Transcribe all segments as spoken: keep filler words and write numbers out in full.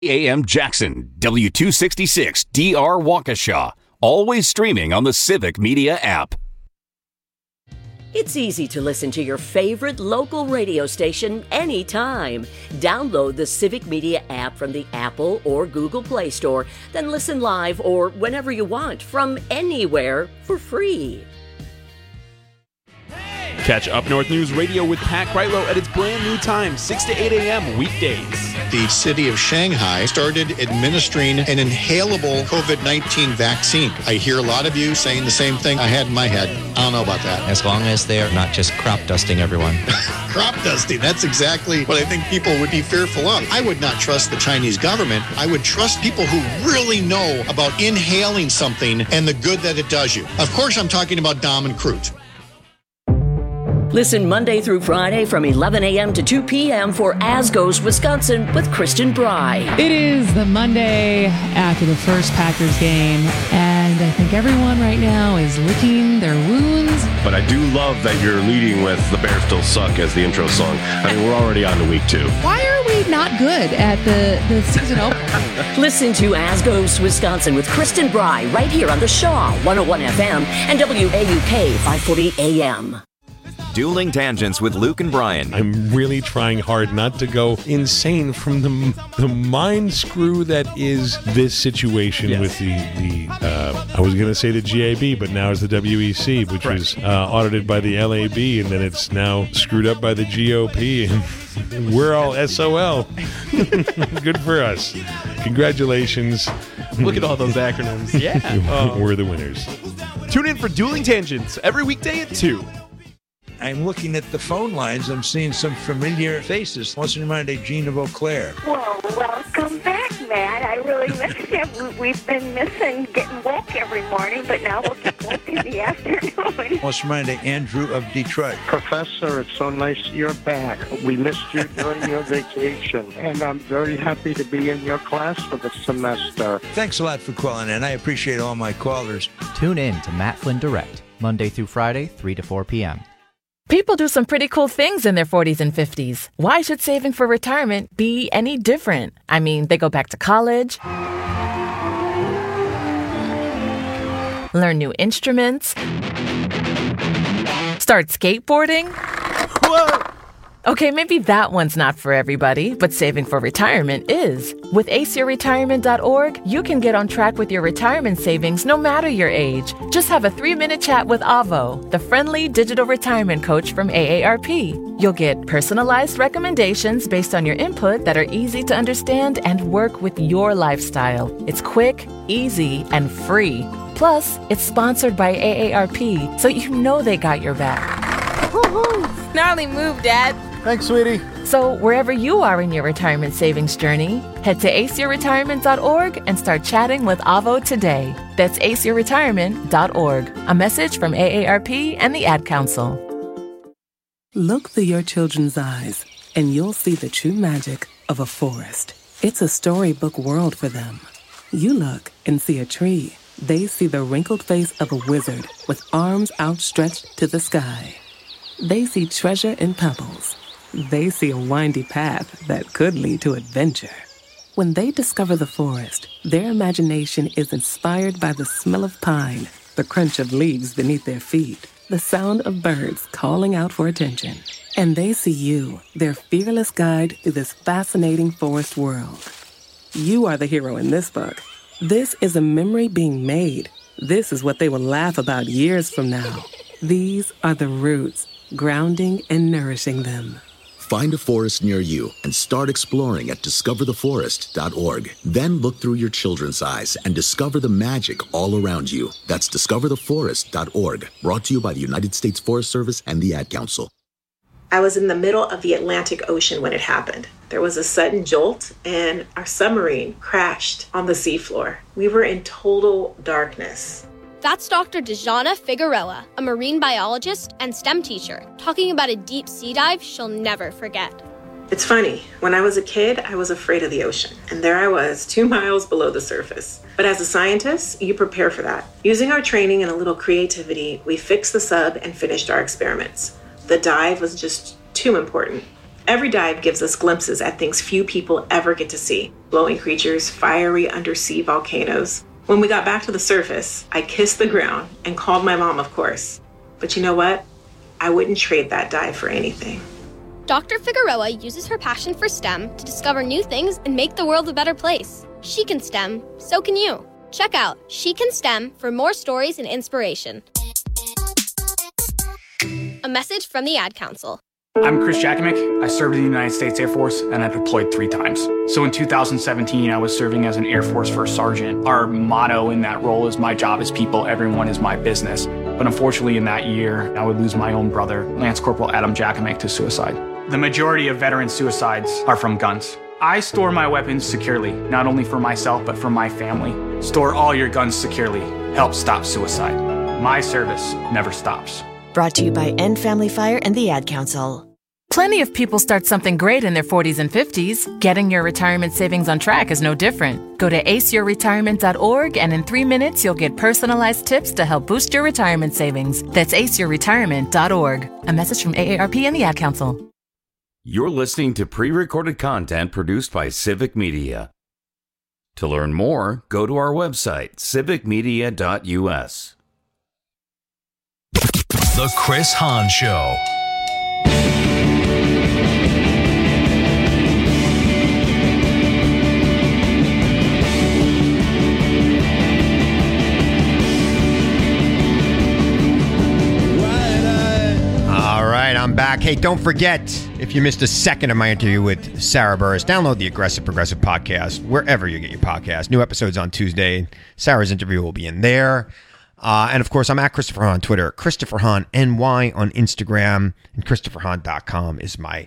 A M Jackson, W two sixty-six D R Waukesha. Always streaming on the Civic Media app. It's easy to listen to your favorite local radio station anytime. Download the Civic Media app from the Apple or Google Play Store, then listen live or whenever you want from anywhere for free. Catch Up North News Radio with Pat Kreitlow at its brand new time, six to eight a.m. weekdays. The city of Shanghai started administering an inhalable covid nineteen vaccine. I hear a lot of you saying the same thing I had in my head. I don't know about that. As long as they're not just crop dusting everyone. Crop dusting, that's exactly what I think people would be fearful of. I would not trust the Chinese government. I would trust people who really know about inhaling something and the good that it does you. Of course, I'm talking about Dom and Crute. Listen Monday through Friday from eleven a.m. to two p.m. for As Goes Wisconsin with Kristen Bry. It is the Monday after the first Packers game, and I think everyone right now is licking their wounds. But I do love that you're leading with The Bears Still Suck as the intro song. I mean, we're already on to week two. Why are we not good at the, the season opener? Listen to As Goes Wisconsin with Kristen Bry right here on the Shaw one oh one F M and W A U K five forty A M. Dueling Tangents with Luke and Brian. I'm really trying hard not to go insane from the the mind screw that is this situation yes. with the, the uh, I was going to say the G A B, but now it's the W E C, which right. was uh, audited by the L A B, and then it's now screwed up by the G O P, and we're all S O L. Good for us. Congratulations. Look at all those acronyms. Yeah. Oh. We're the winners. Tune in for Dueling Tangents every weekday at two. I'm looking at the phone lines. I'm seeing some familiar faces. What's in mind of Gene of Eau Claire? Well, welcome back, Matt. I really miss you. We've been missing getting woke every morning, but now we'll get woke in the afternoon. What's in mind of Andrew of Detroit? Professor, it's so nice you're back. We missed you during your vacation, and I'm very happy to be in your class for the semester. Thanks a lot for calling in. I appreciate all my callers. Tune in to Matt Flynn Direct, Monday through Friday, three to four p.m. People do some pretty cool things in their forties and fifties. Why should saving for retirement be any different? I mean, they go back to college, learn new instruments, start skateboarding. Whoa! Okay, maybe that one's not for everybody, but saving for retirement is. With ace your retirement dot org, you can get on track with your retirement savings no matter your age. Just have a three-minute chat with Avo, the friendly digital retirement coach from A A R P. You'll get personalized recommendations based on your input that are easy to understand and work with your lifestyle. It's quick, easy, and free. Plus, it's sponsored by A A R P, so you know they got your back. Woo-hoo! Gnarly move, Dad. Thanks, sweetie. So wherever you are in your retirement savings journey, head to ace your retirement dot org and start chatting with Avo today. That's ace your retirement dot org. A message from A A R P and the Ad Council. Look through your children's eyes, and you'll see the true magic of a forest. It's a storybook world for them. You look and see a tree. They see the wrinkled face of a wizard with arms outstretched to the sky. They see treasure in pebbles. They see a windy path that could lead to adventure. When they discover the forest, their imagination is inspired by the smell of pine, the crunch of leaves beneath their feet, the sound of birds calling out for attention. And they see you, their fearless guide through this fascinating forest world. You are the hero in this book. This is a memory being made. This is what they will laugh about years from now. These are the roots, grounding and nourishing them. Find a forest near you and start exploring at discover the forest dot org. Then look through your children's eyes and discover the magic all around you. That's discover the forest dot org. Brought to you by the United States Forest Service and the Ad Council. I was in the middle of the Atlantic Ocean when it happened. There was a sudden jolt and our submarine crashed on the seafloor. We were in total darkness. That's Doctor Dejana Figuerella, a marine biologist and STEM teacher, talking about a deep sea dive she'll never forget. It's funny, when I was a kid, I was afraid of the ocean, and there I was, two miles below the surface. But as a scientist, you prepare for that. Using our training and a little creativity, we fixed the sub and finished our experiments. The dive was just too important. Every dive gives us glimpses at things few people ever get to see. Glowing creatures, fiery undersea volcanoes. When we got back to the surface, I kissed the ground and called my mom, of course. But you know what? I wouldn't trade that dive for anything. Doctor Figueroa uses her passion for STEM to discover new things and make the world a better place. She can STEM, so can you. Check out She Can STEM for more stories and inspiration. A message from the Ad Council. I'm Chris Jakimick. I served in the United States Air Force, and I deployed three times. So in two thousand seventeen, I was serving as an Air Force First Sergeant. Our motto in that role is, my job is people, everyone is my business. But unfortunately, in that year, I would lose my own brother, Lance Corporal Adam Jakimick, to suicide. The majority of veteran suicides are from guns. I store my weapons securely, not only for myself, but for my family. Store all your guns securely. Help stop suicide. My service never stops. Brought to you by End Family Fire and the Ad Council. Plenty of people start something great in their forties and fifties. Getting your retirement savings on track is no different. Go to ace your retirement dot org, and in three minutes, you'll get personalized tips to help boost your retirement savings. That's ace your retirement dot org. A message from A A R P and the Ad Council. You're listening to pre-recorded content produced by Civic Media. To learn more, go to our website, civic media dot u s. The Chris Hahn Show. All right, I'm back. Hey, don't forget, if you missed a second of my interview with Sarah Burris, download the Aggressive Progressive podcast wherever you get your podcast. New episodes on Tuesday. Sarah's interview will be in there. Uh, and, of course, I'm at Christopher Hahn on Twitter, Christopher Hahn N Y on Instagram, and christopher hahn dot com is my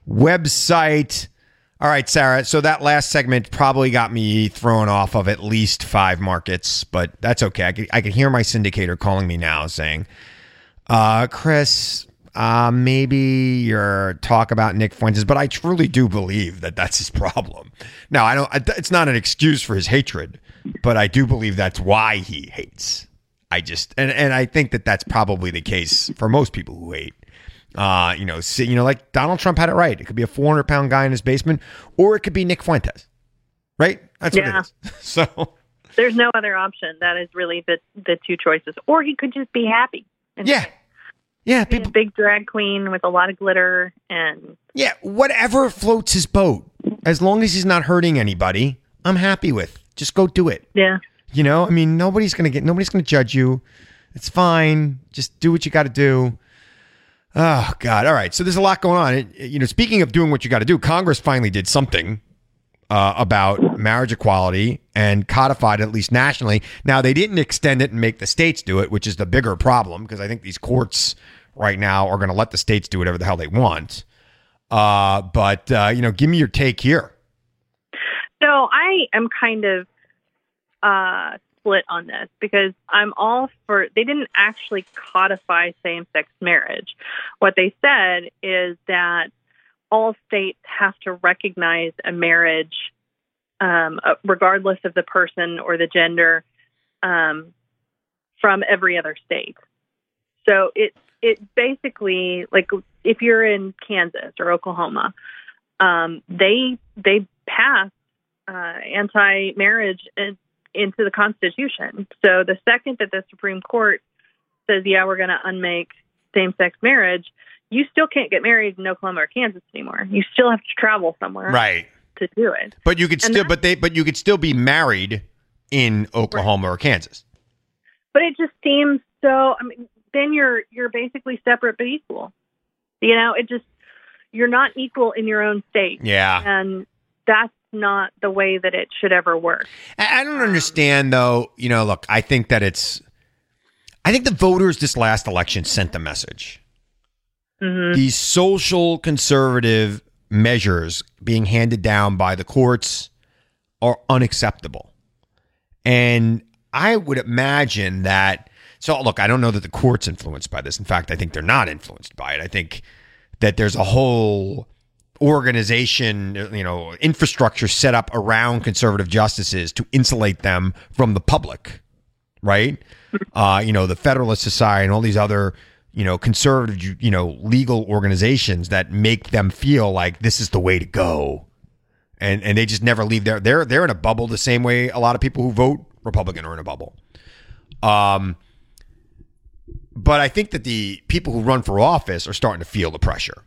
website. All right, Sarah, so that last segment probably got me thrown off of at least five markets, but that's okay. I could, I could hear my syndicator calling me now saying, uh, Chris, uh, maybe your talk about Nick Fuentes, but I truly do believe that that's his problem. Now, I don't. It's not an excuse for his hatred, but I do believe that's why he hates. I just, and, and I think that that's probably the case for most people who hate. Uh, you know, see, you know, like Donald Trump had it right. It could be a four hundred pound guy in his basement, or it could be Nick Fuentes, right? That's yeah. what it is. So there's no other option. That is really the the two choices. Or he could just be happy. And yeah, yeah, be a big drag queen with a lot of glitter and yeah, whatever floats his boat, as long as he's not hurting anybody, I'm happy with. Just go do it. Yeah. You know, I mean, nobody's going to get, nobody's going to judge you. It's fine. Just do what you got to do. Oh, God. All right. So there's a lot going on. It, you know, speaking of doing what you got to do, Congress finally did something uh, about marriage equality and codified it, at least nationally. Now, they didn't extend it and make the states do it, which is the bigger problem, because I think these courts right now are going to let the states do whatever the hell they want. Uh, but, uh, you know, give me your take here. So I am kind of uh, split on this, because I'm all for, they didn't actually codify same-sex marriage. What they said is that all states have to recognize a marriage, um, regardless of the person or the gender, um, from every other state. So it it basically, like, if you're in Kansas or Oklahoma, um, they they passed uh, anti-marriage in, into the Constitution. So the second that the Supreme Court says, yeah, we're going to unmake same-sex marriage, you still can't get married in Oklahoma or Kansas anymore. You still have to travel somewhere, right, to do it. But you could and still, but they, but you could still be married in Oklahoma right. or Kansas. But it just seems so. I mean, then you're you're basically separate but equal. You know, it just, you're not equal in your own state. Yeah, and that's not the way that it should ever work. I don't understand, though. You know, look, I think that it's, I think the voters this last election sent the message. Mm-hmm. These social conservative measures being handed down by the courts are unacceptable. And I would imagine that, so look, I don't know that the court's influenced by this. In fact, I think they're not influenced by it. I think that there's a whole organization, you know, infrastructure set up around conservative justices to insulate them from the public, right? Uh, you know, the Federalist Society and all these other you know, conservative, you know, legal organizations that make them feel like this is the way to go. And and they just never leave there. They're they're in a bubble the same way a lot of people who vote Republican are in a bubble. Um, but I think that the people who run for office are starting to feel the pressure.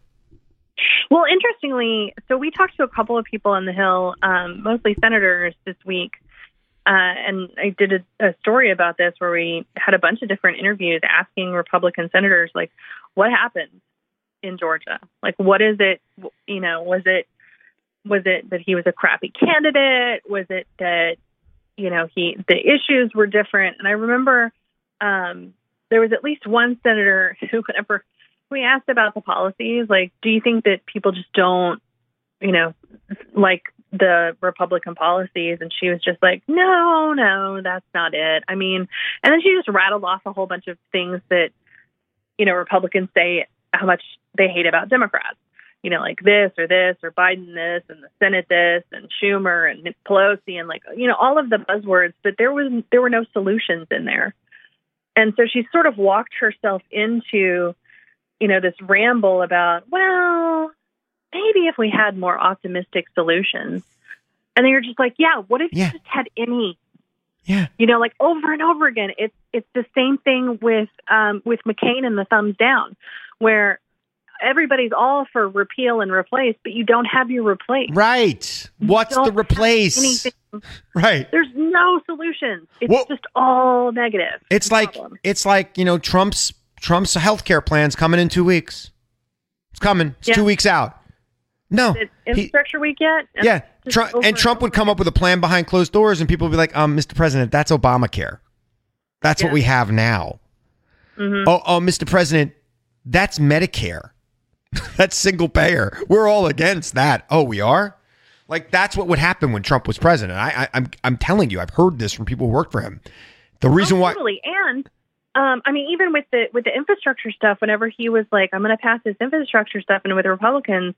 Well, interestingly, so we talked to a couple of people on the Hill, um, mostly senators this week. Uh, and I did a, a story about this where we had a bunch of different interviews asking Republican senators, like, what happened in Georgia? Like, what is it, you know, was it, was it that he was a crappy candidate? Was it that, you know, he, the issues were different? And I remember um, there was at least one senator who, whenever we asked about the policies, like, do you think that people just don't, you know, like the Republican policies? And she was just like, no, no, that's not it. I mean, and then she just rattled off a whole bunch of things that, you know, Republicans say how much they hate about Democrats. You know, like this or this or Biden this and the Senate this and Schumer and Pelosi and like, you know, all of the buzzwords, but there was, there were no solutions in there. And so she sort of walked herself into, you know, this ramble about, well, maybe if we had more optimistic solutions. And then you're just like, yeah, what if yeah. you just had any? Yeah. You know, like over and over again. It's it's the same thing with um, with McCain and the thumbs down, where everybody's all for repeal and replace, but you don't have your replace. Right. What's the replace? Anything. Right. There's no solutions. It's well, just all negative. It's like problem. it's like, you know, Trump's Trump's healthcare plan's coming in two weeks. It's coming. It's yeah. two weeks out. No. Is it infrastructure he, week yet? And yeah. Trump, and Trump would come up with a plan behind closed doors and people would be like, um, Mister President, that's Obamacare. That's yeah. what we have now. Mm-hmm. Oh, oh, Mister President, that's Medicare. That's single payer. We're all against that. Oh, we are? Like, that's what would happen when Trump was president. I, I, I'm I'm telling you, I've heard this from people who worked for him. The reason oh, why... Totally. And, um, I mean, even with the with the infrastructure stuff, whenever he was like, I'm going to pass this infrastructure stuff, and with the Republicans,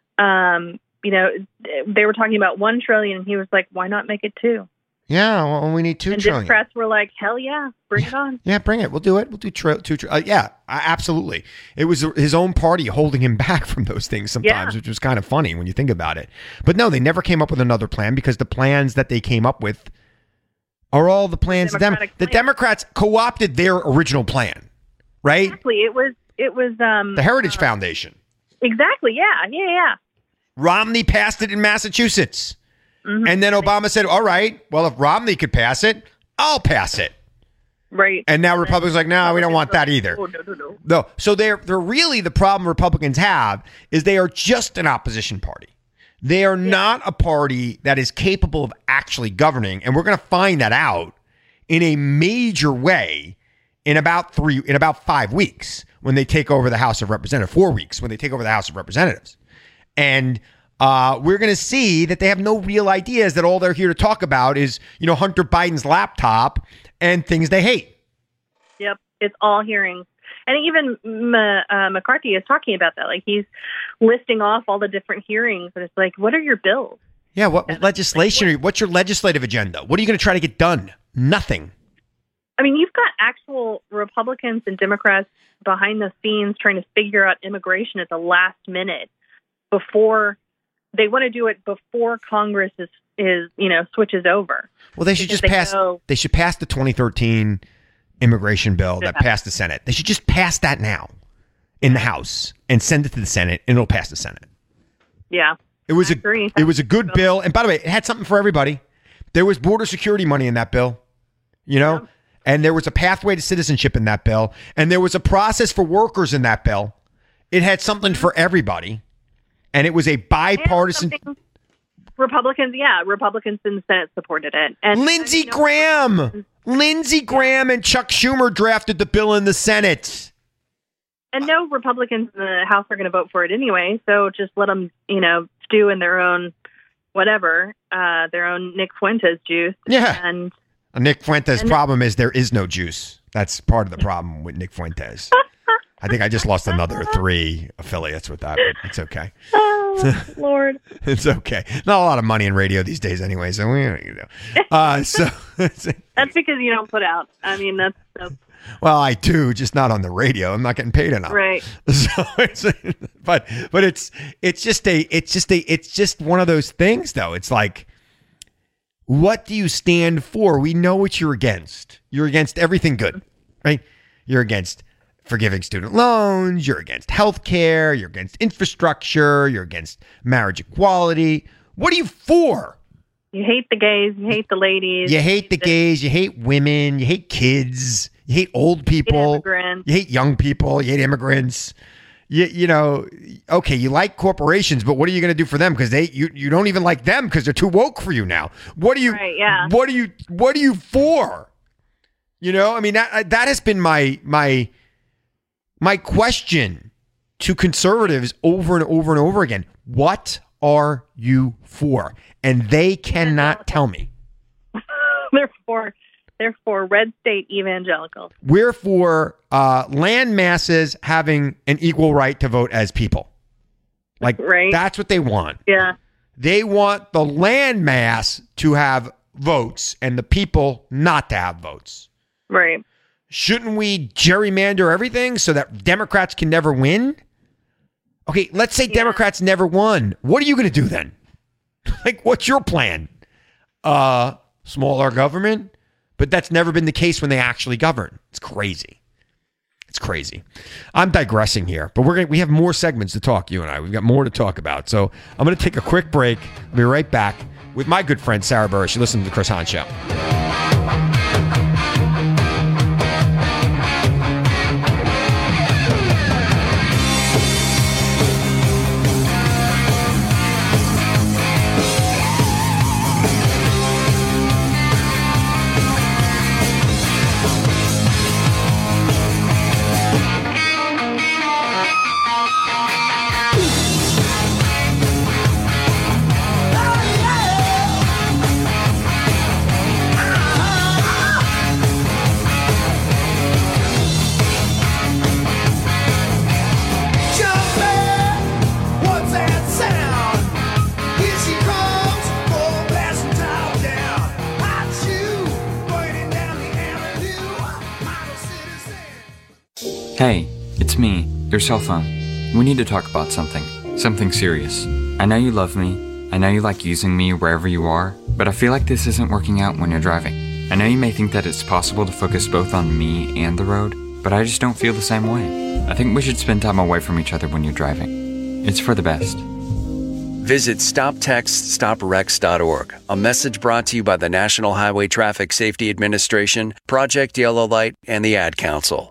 um, you know, they were talking about one trillion, and he was like, why not make it two? Yeah, well, we need two and trillion. Democrats were like, hell yeah, bring yeah. it on. Yeah, bring it. We'll do it. We'll do tri- two. Tri- uh, yeah, absolutely. It was his own party holding him back from those things sometimes, yeah. which was kind of funny when you think about it. But no, they never came up with another plan because the plans that they came up with are all the plans. The, Dem- plan. the Democrats co-opted their original plan, right? Exactly. It was, it was um, the Heritage uh, Foundation. Exactly. Yeah, yeah, yeah. Romney passed it in Massachusetts. Mm-hmm. And then Obama said, all right, well, if Romney could pass it, I'll pass it. Right. And now Republicans are like, no, we don't want that either. Oh, no, no, no. No. So they're, they're really the problem Republicans have is they are just an opposition party. They are yeah. not a party that is capable of actually governing. And we're going to find that out in a major way in about three, in about five weeks when they take over the House of Representatives, four weeks when they take over the House of Representatives. And Uh, we're going to see that they have no real ideas, that all they're here to talk about is, you know, Hunter Biden's laptop and things they hate. Yep. It's all hearings. And even M- uh, McCarthy is talking about that. Like, he's listing off all the different hearings. And it's like, what are your bills? Yeah. What and legislation? Like, what? What's your legislative agenda? What are you going to try to get done? Nothing. I mean, you've got actual Republicans and Democrats behind the scenes trying to figure out immigration at the last minute before... They want to do it before Congress is, is, you know, switches over. Well, they should just they pass. Know, they should pass the twenty thirteen immigration bill that passed the Senate. They should just pass that now in the House and send it to the Senate, and it'll pass the Senate. Yeah, it was I a agree. it was a good bill, and by the way, it had something for everybody. There was border security money in that bill, you know, yeah. and there was a pathway to citizenship in that bill, and there was a process for workers in that bill. It had something for everybody. And it was a bipartisan. Republicans, yeah, Republicans in the Senate supported it. And Lindsey you know, Graham, Lindsey Graham, and Chuck Schumer drafted the bill in the Senate. And no Republicans in the House are going to vote for it anyway. So just let them, you know, stew in their own whatever, uh, their own Nick Fuentes juice. Yeah. And Nick Fuentes' and problem is there is no juice. That's part of the problem with Nick Fuentes. I think I just lost another three affiliates with that, but it's okay. Oh, Lord. It's okay. Not a lot of money in radio these days anyway, so we, you know. Uh, so that's because you don't put out. I mean, that's, that's Well, I do, just not on the radio. I'm not getting paid enough. Right. So it's, but but it's it's just a it's just a it's just one of those things though. It's like, what do you stand for? We know what you're against. You're against everything good, right? You're against forgiving student loans. You're against healthcare. You're against infrastructure. You're against marriage equality. What are you for? You hate the gays. You hate the ladies. You hate the gays. You hate women. You hate kids. You hate old people. Immigrants. You hate young people. You hate immigrants. You, you know, okay, you like corporations, but what are you going to do for them? Because they you, you don't even like them because they're too woke for you now. What are you? Right, yeah. What are you? What are you for? You know, I mean that that has been my my my question to conservatives over and over and over again. What are you for? And they cannot tell me. They're for they're for red state evangelicals. We're for uh, land masses having an equal right to vote as people. Like, right. That's what they want. Yeah. They want the land mass to have votes and the people not to have votes. Right. Shouldn't we gerrymander everything so that Democrats can never win? Okay, let's say yeah. Democrats never won. What are you going to do then? Like, what's your plan? Uh, smaller government? But that's never been the case when they actually govern. It's crazy. It's crazy. I'm digressing here, but we're gonna, we have more segments to talk, you and I. We've got more to talk about. So I'm going to take a quick break. I'll be right back with my good friend, Sarah Burris. You listen to The Chris Hahn Show. Hey, it's me, your cell phone. We need to talk about something. Something serious. I know you love me. I know you like using me wherever you are, but I feel like this isn't working out when you're driving. I know you may think that it's possible to focus both on me and the road, but I just don't feel the same way. I think we should spend time away from each other when you're driving. It's for the best. Visit stop text stop wrecks dot org. A message brought to you by the National Highway Traffic Safety Administration, Project Yellow Light, and the Ad Council.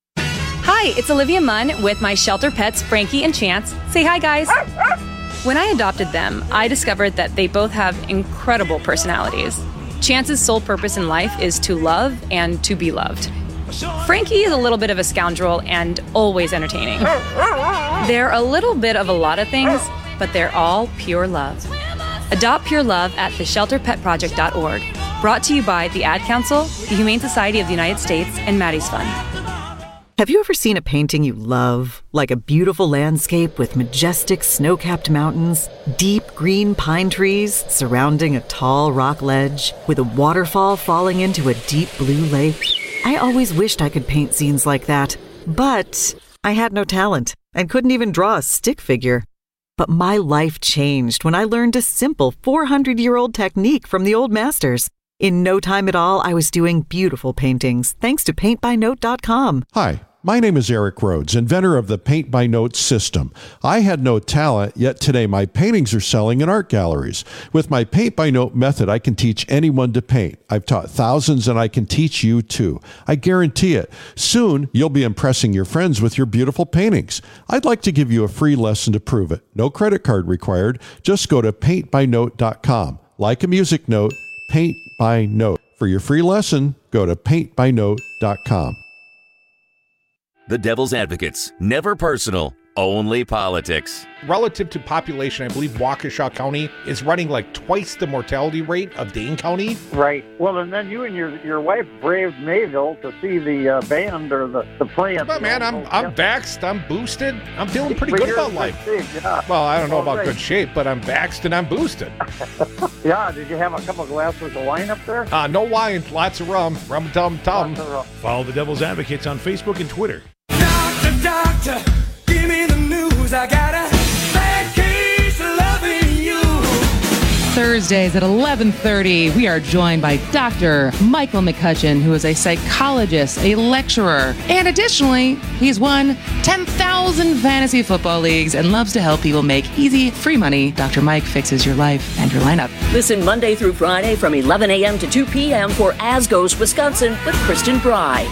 Hi, it's Olivia Munn with my shelter pets, Frankie and Chance. Say hi, guys. When I adopted them, I discovered that they both have incredible personalities. Chance's sole purpose in life is to love and to be loved. Frankie is a little bit of a scoundrel and always entertaining. They're a little bit of a lot of things, but they're all pure love. Adopt pure love at the shelter pet project dot org. Brought to you by the Ad Council, the Humane Society of the United States, and Maddie's Fund. Have you ever seen a painting you love? Like a beautiful landscape with majestic snow-capped mountains, deep green pine trees surrounding a tall rock ledge, with a waterfall falling into a deep blue lake? I always wished I could paint scenes like that, but I had no talent and couldn't even draw a stick figure. But my life changed when I learned a simple four hundred year old technique from the old masters. In no time at all, I was doing beautiful paintings thanks to paint by note dot com. Hi. My name is Eric Rhodes, inventor of the Paint by Note system. I had no talent, yet today my paintings are selling in art galleries. With my Paint by Note method, I can teach anyone to paint. I've taught thousands and I can teach you too. I guarantee it. Soon, you'll be impressing your friends with your beautiful paintings. I'd like to give you a free lesson to prove it. No credit card required. Just go to paint by note dot com. Like a music note, Paint by Note. For your free lesson, go to paint by note dot com. The Devil's Advocates. Never personal, Only Politics. Relative to population, I believe Waukesha County is running like twice the mortality rate of Dane County. Right. Well, and then you and your your wife braved Mayville to see the uh, band or the, the plant. But man, I'm I'm vaxxed, I'm boosted. I'm feeling pretty good about life. Shape, yeah. Well, I don't know about right. good shape, but I'm vaxxed and I'm boosted. Yeah, did you have a couple of glasses of wine up there? Uh, no wine, lots of rum. Rum tum tum. Follow the Devil's Advocates on Facebook and Twitter. Doctor, doctor, give me the news. I got a bad case of loving you. Thursdays at eleven thirty, we are joined by Doctor Michael McCutcheon, who is a psychologist, a lecturer, and additionally, he's won ten thousand fantasy football leagues and loves to help people make easy, free money. Doctor Mike fixes your life and your lineup. Listen Monday through Friday from eleven a.m. to two p.m. for As Goes Wisconsin with Kristen Bry.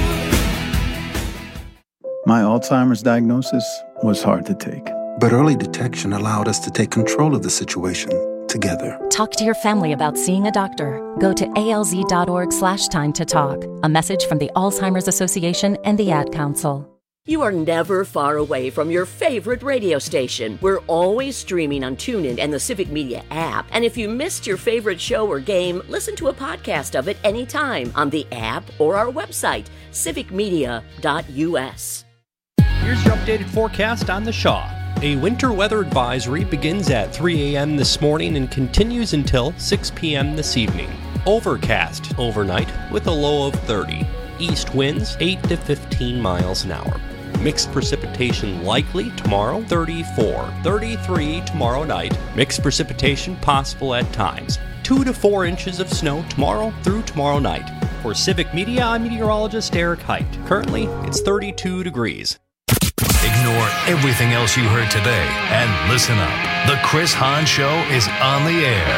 My Alzheimer's diagnosis was hard to take. But early detection allowed us to take control of the situation together. Talk to your family about seeing a doctor. Go to alz.org slash time to talk. A message from the Alzheimer's Association and the Ad Council. You are never far away from your favorite radio station. We're always streaming on TuneIn and the Civic Media app. And if you missed your favorite show or game, listen to a podcast of it anytime on the app or our website, civic media dot u s. Here's your updated forecast on the Shaw. A winter weather advisory begins at three a.m. this morning and continues until six p.m. this evening. Overcast overnight with a low of thirty. East winds eight to fifteen miles an hour. Mixed precipitation likely tomorrow, thirty-four. thirty-three tomorrow night. Mixed precipitation possible at times. two to four inches of snow tomorrow through tomorrow night. For Civic Media, I'm meteorologist Eric Height. Currently, it's thirty-two degrees. Ignore everything else you heard today and listen up. The Chris Hahn Show is on the air.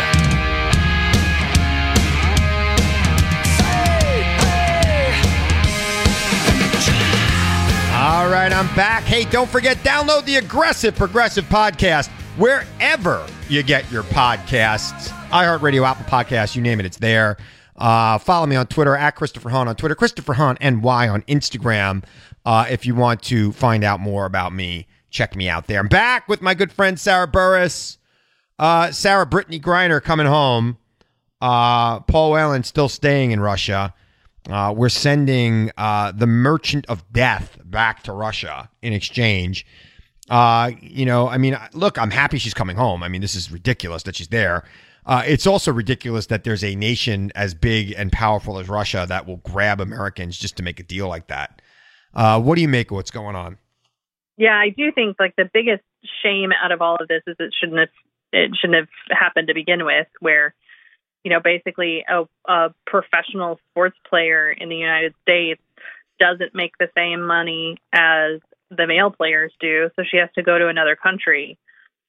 All right, I'm back. Hey, don't forget, download the Aggressive Progressive Podcast wherever you get your podcasts. iHeartRadio, Apple Podcasts, you name it, it's there. Uh, follow me on Twitter, at Christopher Hahn on Twitter, Christopher Hahn N Y on Instagram. Uh, if you want to find out more about me, check me out there. I'm back with my good friend Sarah Burris. Uh, Sarah Brittany Griner coming home. Uh, Paul Whelan still staying in Russia. Uh, we're sending uh, the Merchant of Death back to Russia in exchange. Uh, you know, I mean, look, I'm happy she's coming home. I mean, this is ridiculous that she's there. Uh, it's also ridiculous that there's a nation as big and powerful as Russia that will grab Americans just to make a deal like that. Uh, what do you make of what's going on? Yeah, I do think like the biggest shame out of all of this is it shouldn't have it shouldn't have happened to begin with, where, you know, basically a, a professional sports player in the United States doesn't make the same money as the male players do, so she has to go to another country,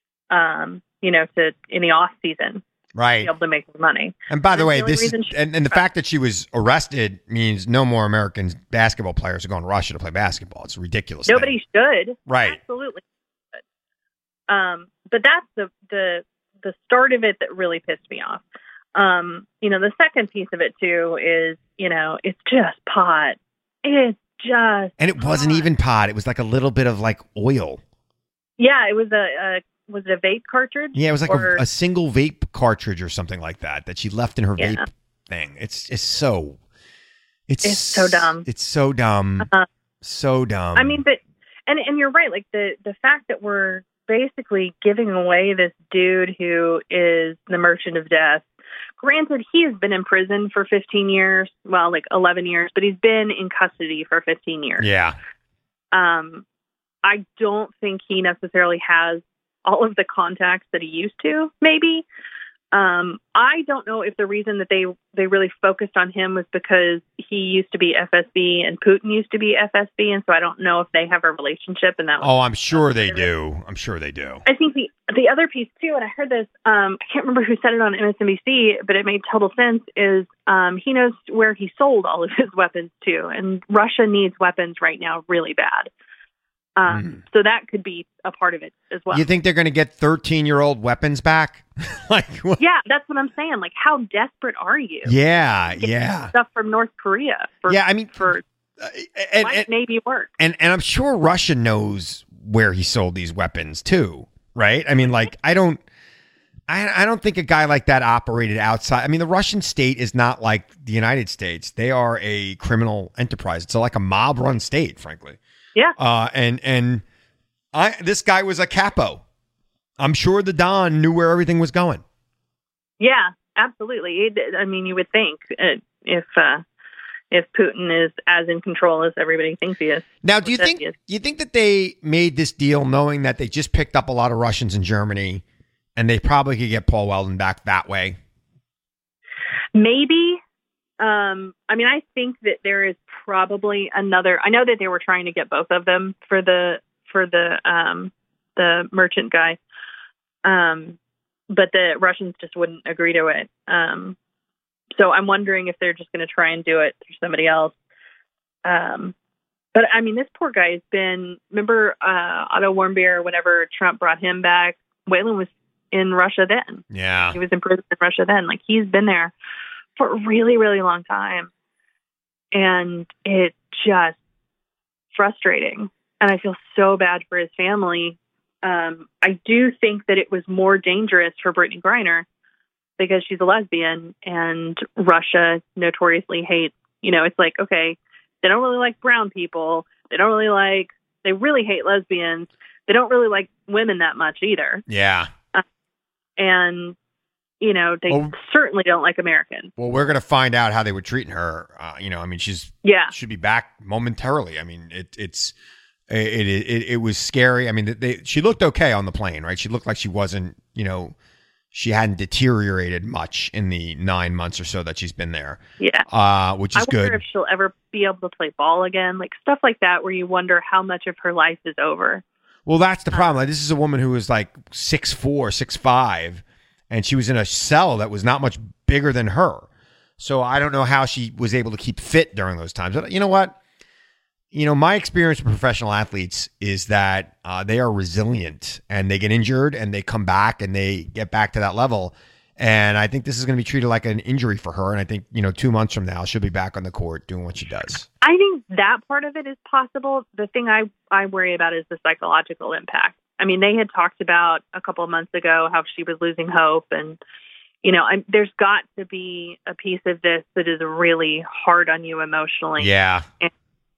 um, you know, to in the off season. Right. To be able to make more money. And by the and way, the only this reason she- and, and the fact that she was arrested means no more American basketball players are going to Russia to play basketball. It's a ridiculous. Nobody thing. should. Right. Absolutely. Should. Um, but that's the, the the start of it that really pissed me off. Um, you know, the second piece of it too is, you know, it's just pot. It's just And it wasn't even pot. It was like a little bit of like oil. Yeah, it was a, a was it a vape cartridge? Yeah, it was like or, a, a single vape cartridge or something like that that she left in her Yeah. vape thing. It's it's so it's It's so dumb. It's so dumb. Uh, so dumb. I mean, but and and you're right. Like the the fact that we're basically giving away this dude who is the Merchant of Death. Granted, he has been in prison for fifteen years. Well, like eleven years, but he's been in custody for fifteen years. Yeah. Um, I don't think he necessarily has all of the contacts that he used to, maybe. Um, I don't know if the reason that they, they really focused on him was because he used to be F S B and Putin used to be F S B, and so I don't know if they have a relationship. And that was Oh, I'm sure they do. I'm sure they do. I think the the other piece too, and I heard this, um, I can't remember who said it on M S N B C, but it made total sense, is um, he knows where he sold all of his weapons to, and Russia needs weapons right now really bad. Um, Mm. So that could be a part of it as well. You think they're going to get thirteen-year-old weapons back? like what? Yeah, that's what I'm saying. Like, how desperate are you? Yeah, to get yeah. Stuff from North Korea. For, Yeah, I mean, for and, might and- maybe work. And and I'm sure Russia knows where he sold these weapons too, right? I mean, like, I don't, I, I don't think a guy like that operated outside. I mean, the Russian state is not like the United States. They are a criminal enterprise. It's like a mob-run state, frankly. Yeah. Uh, and and I this guy was a capo. I'm sure the Don knew where everything was going. Yeah, absolutely. It, I mean, you would think uh, if uh, if Putin is as in control as everybody thinks he is. Now, do you think you think that they made this deal knowing that they just picked up a lot of Russians in Germany, and they probably could get Paul Whelan back that way? Maybe. Um, I mean, I think that there is probably another. I know that they were trying to get both of them for the for the um, the merchant guy, um, but the Russians just wouldn't agree to it. Um, so I'm wondering if they're just going to try and do it through somebody else. Um, but I mean, this poor guy has been. Remember uh, Otto Warmbier? Whenever Trump brought him back, Whelan was in Russia then. Yeah, he was in prison in Russia then. Like, he's been there for a really, really long time. And it's just frustrating. And I feel so bad for his family. Um, I do think that it was more dangerous for Brittany Griner because she's a lesbian, and Russia notoriously hates, you know, it's like, okay, they don't really like brown people. They don't really like, they really hate lesbians. They don't really like women that much either. Yeah. Uh, and You know, they well, certainly don't like Americans. Well, we're going to find out how they were treating her. Uh, you know, I mean, she's yeah should be back momentarily. I mean, it it's it it it, it was scary. I mean, they, she looked okay on the plane, right? She looked like she wasn't, you know, she hadn't deteriorated much in the nine months or so that she's been there. Yeah, uh, which is I wonder good. If she'll ever be able to play ball again, like stuff like that, where you wonder how much of her life is over. Well, that's the problem. Like, this is a woman who was like six four, six five. And she was in a cell that was not much bigger than her. So I don't know how she was able to keep fit during those times. But you know what? You know, my experience with professional athletes is that uh, they are resilient, and they get injured and they come back and they get back to that level. And I think this is going to be treated like an injury for her. And I think, you know, two months from now, she'll be back on the court doing what she does. I think that part of it is possible. The thing I, I worry about is the psychological impact. I mean, they had talked about a couple of months ago how she was losing hope. And, you know, I'm, there's got to be a piece of this that is really hard on you emotionally. Yeah. And,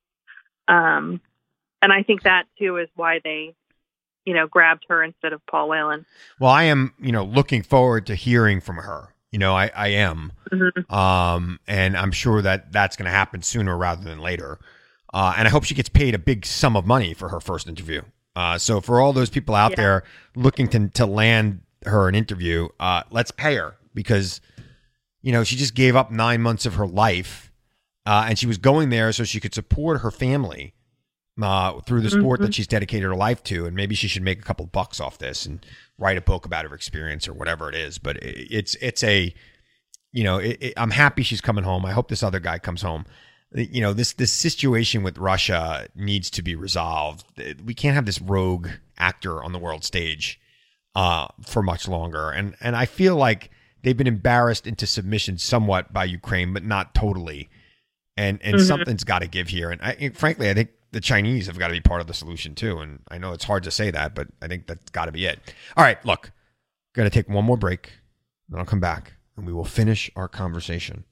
um, and I think that, too, is why they, you know, grabbed her instead of Paul Whelan. Well, I am, you know, looking forward to hearing from her. You know, I, I am. Mm-hmm. Um, and I'm sure that that's going to happen sooner rather than later. Uh, and I hope she gets paid a big sum of money for her first interview. Uh, so for all those people out yeah. there looking to to land her an interview, uh, let's pay her, because, you know, she just gave up nine months of her life, uh, and she was going there so she could support her family uh, through the sport mm-hmm. that she's dedicated her life to. And maybe she should make a couple bucks off this and write a book about her experience or whatever it is. But it, it's it's a, you know, it, it, I'm happy she's coming home. I hope this other guy comes home. You know, this this situation with Russia needs to be resolved. We can't have this rogue actor on the world stage uh, for much longer. And and I feel like they've been embarrassed into submission somewhat by Ukraine, but not totally. And and mm-hmm. something's got to give here. And I, frankly, I think the Chinese have got to be part of the solution too. And I know it's hard to say that, but I think that's got to be it. All right, look, got to take one more break, then I'll come back and we will finish our conversation.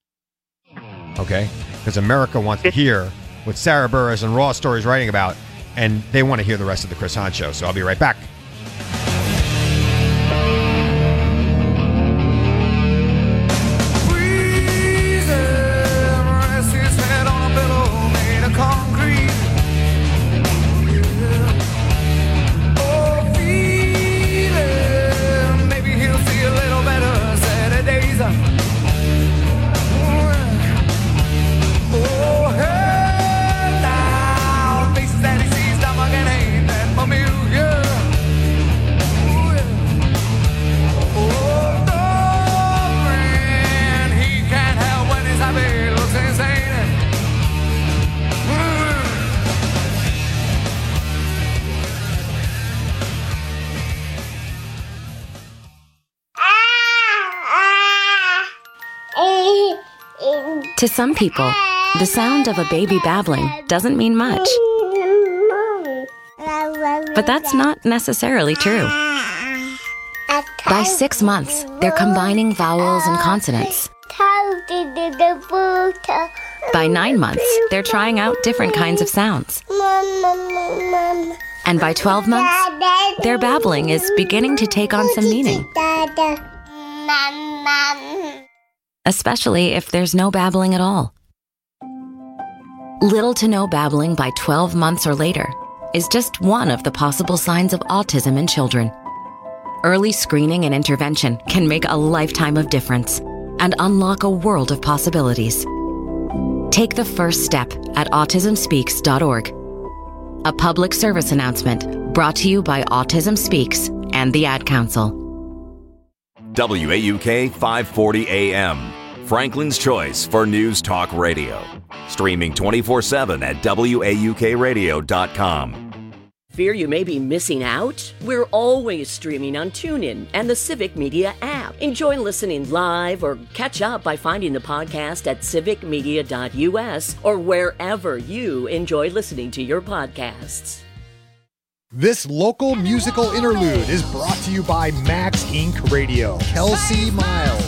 Okay? Because America wants to hear what Sarah Burris and Raw Story is writing about, and they want to hear the rest of the Chris Hahn Show. So I'll be right back. To some people, the sound of a baby babbling doesn't mean much. But that's not necessarily true. By six months, they're combining vowels and consonants. By nine months, they're trying out different kinds of sounds. And by twelve months, their babbling is beginning to take on some meaning. Especially if there's no babbling at all. Little to no babbling by twelve months or later is just one of the possible signs of autism in children. Early screening and intervention can make a lifetime of difference and unlock a world of possibilities. Take the first step at autism speaks dot org. A public service announcement brought to you by Autism Speaks and the Ad Council. W A U K five forty A M, Franklin's choice for news talk radio. Streaming twenty-four seven at W A U K radio dot com. Fear you may be missing out? We're always streaming on TuneIn and the Civic Media app. Enjoy listening live or catch up by finding the podcast at civic media dot U S or wherever you enjoy listening to your podcasts. This local musical interlude is brought to you by Max Incorporated. Radio. Kelsey Miles.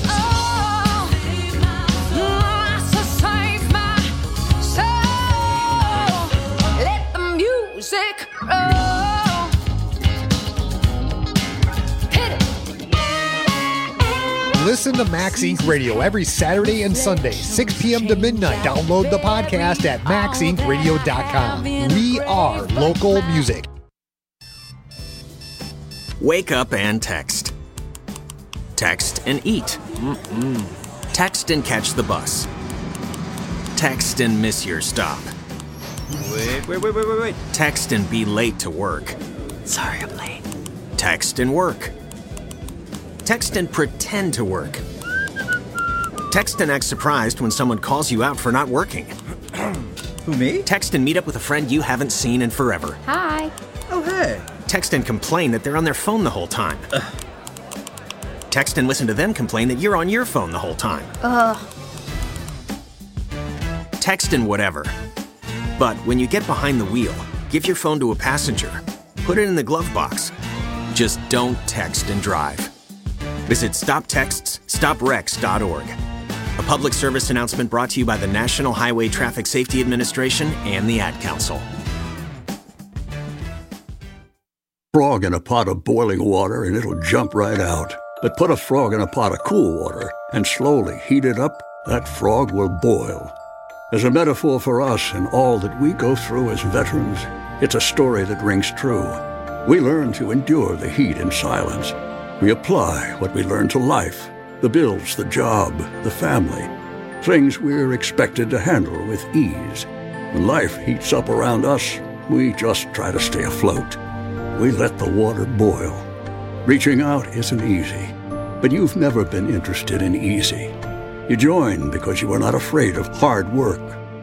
Listen to Max Incorporated. Radio every Saturday and Sunday, six p.m. to midnight. Download the podcast at max inc radio dot com. We are local music. Wake up and text. Text and eat. Mm-mm. Text and catch the bus. Text and miss your stop. Wait, wait, wait, wait, wait, wait. Text and be late to work. Sorry, I'm late. Text and work. Text and pretend to work. Text and act surprised when someone calls you out for not working. Who, me? Text and meet up with a friend you haven't seen in forever. Hi. Oh, hey. Text and complain that they're on their phone the whole time. Ugh. Text and listen to them complain that you're on your phone the whole time. Ugh. Text and whatever. But when you get behind the wheel, give your phone to a passenger. Put it in the glove box. Just don't text and drive. Visit stop texts stop wrecks dot org. A public service announcement brought to you by the National Highway Traffic Safety Administration and the Ad Council. Frog in a pot of boiling water and it'll jump right out. But put a frog in a pot of cool water and slowly heat it up, that frog will boil. As a metaphor for us and all that we go through as veterans, it's a story that rings true. We learn to endure the heat in silence. We apply what we learn to life, the bills, the job, the family, things we're expected to handle with ease. When life heats up around us, we just try to stay afloat. We let the water boil. Reaching out isn't easy, but you've never been interested in easy. You join because you are not afraid of hard work.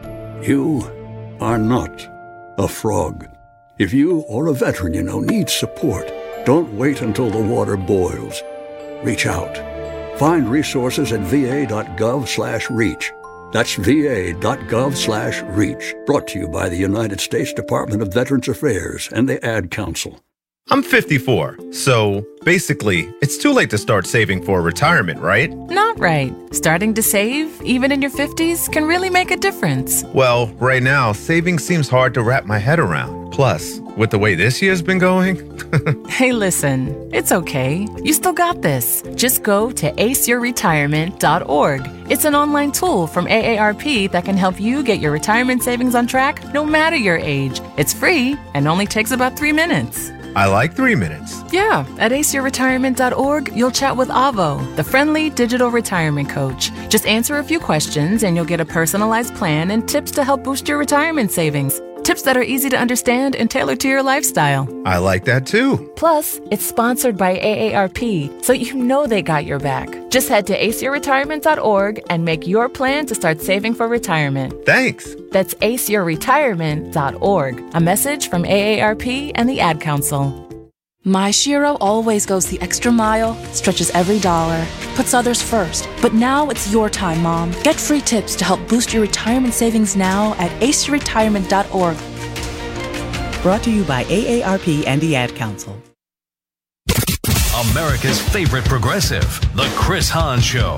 You are not a frog. If you or a veteran you know needs support, don't wait until the water boils. Reach out. Find resources at va.gov slash reach. That's va.gov slash reach. Brought to you by the United States Department of Veterans Affairs and the Ad Council. I'm fifty-four, so basically, it's too late to start saving for retirement, right? Not right. Starting to save, even in your fifties, can really make a difference. Well, right now, saving seems hard to wrap my head around. Plus, with the way this year's been going... Hey, listen, it's okay. You still got this. Just go to ace your retirement dot org. It's an online tool from A A R P that can help you get your retirement savings on track no matter your age. It's free and only takes about three minutes. I like three minutes. Yeah, at ace your retirement dot org, you'll chat with Avo, the friendly digital retirement coach. Just answer a few questions and you'll get a personalized plan and tips to help boost your retirement savings. Tips that are easy to understand and tailored to your lifestyle. I like that too. Plus, it's sponsored by A A R P, so you know they got your back. Just head to ace your retirement dot org and make your plan to start saving for retirement. Thanks. That's ace your retirement dot org. A message from A A R P and the Ad Council. My Shiro always goes the extra mile, stretches every dollar, puts others first. But now it's your time, Mom. Get free tips to help boost your retirement savings now at ace your retirement dot org. Brought to you by A A R P and the Ad Council. America's favorite progressive, The Chris Hahn Show.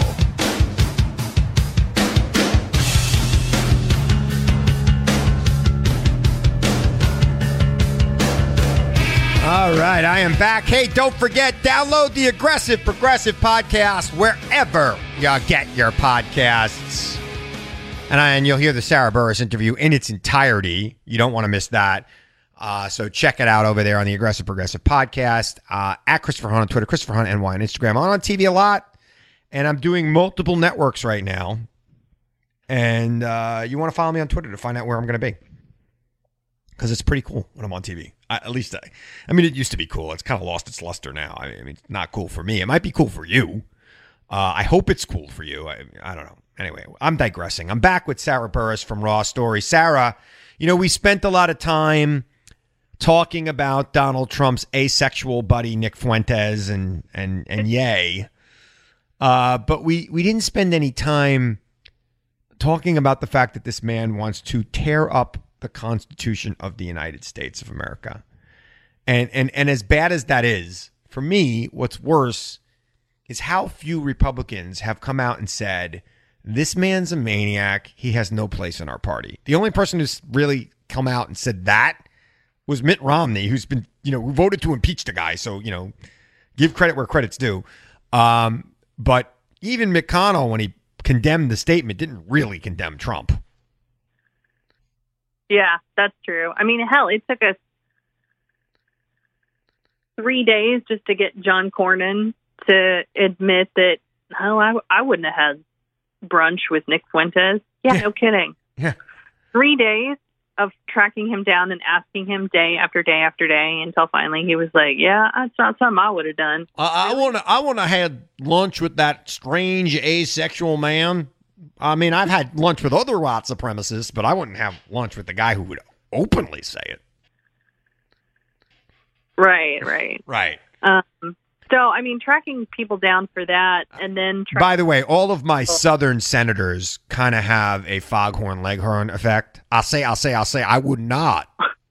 All right, I am back. Hey, don't forget, download the Aggressive Progressive podcast wherever you get your podcasts. And, I, and you'll hear the Sarah Burris interview in its entirety. You don't want to miss that. Uh, so check it out over there on the Aggressive Progressive podcast. Uh, at Christopher Hunt on Twitter, Christopher Hunt N Y on Instagram. I'm on T V a lot, and I'm doing multiple networks right now. And uh, you want to follow me on Twitter to find out where I'm going to be. Because it's pretty cool when I'm on T V. I, at least, I, I mean, it used to be cool. It's kind of lost its luster now. I mean, I mean, it's not cool for me. It might be cool for you. Uh, I hope it's cool for you. I, I don't know. Anyway, I'm digressing. I'm back with Sarah Burris from Raw Story. Sarah, you know, we spent a lot of time talking about Donald Trump's asexual buddy, Nick Fuentes, and and and yay. Uh, but we, we didn't spend any time talking about the fact that this man wants to tear up the Constitution of the United States of America. And, and and as bad as that is, for me, what's worse is how few Republicans have come out and said, this man's a maniac. He has no place in our party. The only person who's really come out and said that was Mitt Romney, who's been, you know, who voted to impeach the guy. So, you know, give credit where credit's due. Um, but even McConnell, when he condemned the statement, didn't really condemn Trump. Yeah, that's true. I mean, hell, it took us three days just to get John Cornyn to admit that, oh, I, I wouldn't have had brunch with Nick Fuentes. Yeah, yeah. No kidding. Yeah. Three days of tracking him down and asking him day after day after day until finally he was like, yeah, that's not something I would have done. Uh, I want to I want to have lunch with that strange asexual man. I mean, I've had lunch with other white supremacists, but I wouldn't have lunch with the guy who would openly say it. Right, right. Right. Um, so, I mean, tracking people down for that and then... Tra- By the way, all of my Southern senators kind of have a foghorn leghorn effect. I say, I say, I say, I would not.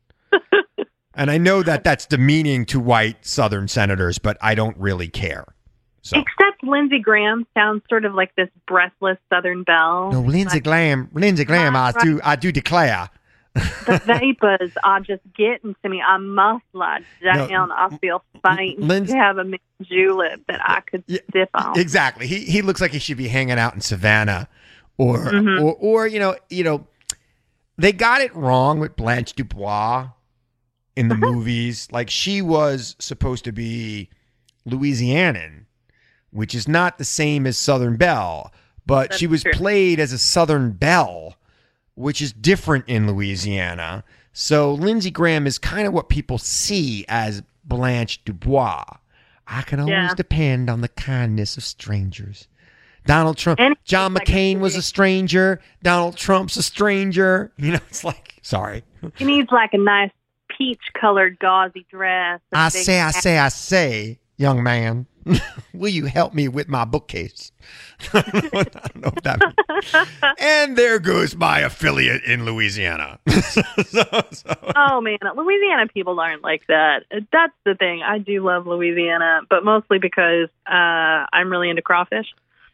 And I know that that's demeaning to white Southern senators, but I don't really care. So. Except Lindsey Graham sounds sort of like this breathless Southern belle. No, Lindsey like, Graham, Lindsey Graham, I do, I do declare. The vapors are just getting to me. I must lie down. No, I feel faint Lindsey, to have a mint julep that I could yeah, sip on. Exactly. He he looks like he should be hanging out in Savannah, or mm-hmm. or or you know you know, they got it wrong with Blanche Dubois in the movies. Like, she was supposed to be Louisianan, which is not the same as Southern Belle, but That's she was true. played as a Southern Belle, which is different in Louisiana. So Lindsey Graham is kind of what people see as Blanche Dubois. I can always yeah. depend on the kindness of strangers. Donald Trump, and John McCain was a stranger. Donald Trump's a stranger. You know, it's like, sorry. He needs like a nice peach-colored gauzy dress. I say, I say, I say, young man, will you help me with my bookcase? I don't know, I don't know what that means. And there goes my affiliate in Louisiana. so, so. Oh, man. Louisiana people aren't like that. That's the thing. I do love Louisiana, but mostly because uh, I'm really into crawfish.